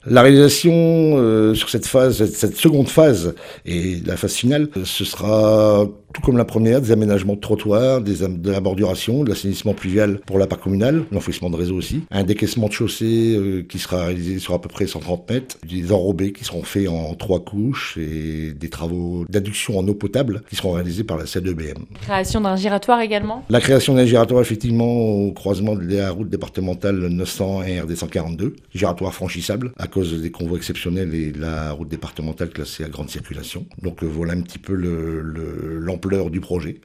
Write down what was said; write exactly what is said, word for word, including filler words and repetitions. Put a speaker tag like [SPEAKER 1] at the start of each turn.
[SPEAKER 1] La réalisation euh, sur cette phase, cette seconde phase et la phase finale, ce sera tout comme la première, des aménagements de trottoirs, des am- de la borduration, de l'assainissement pluvial pour la part communale, l'enfouissement de réseau aussi, un décaissement de chaussée euh, qui sera réalisé sur à peu près cent trente mètres, des enrobés qui seront faits en trois couches et des travaux d'adduction en eau potable qui seront réalisés par la C deux B M.
[SPEAKER 2] Création d'un giratoire également.
[SPEAKER 1] La création d'un giratoire effectivement au croisement de la route départementale neuf cents et R D cent quarante-deux, giratoire franchissable à cause des convois exceptionnels et de la route départementale classée à grande circulation. Donc euh, voilà un petit peu le, le, l'ampleur du projet.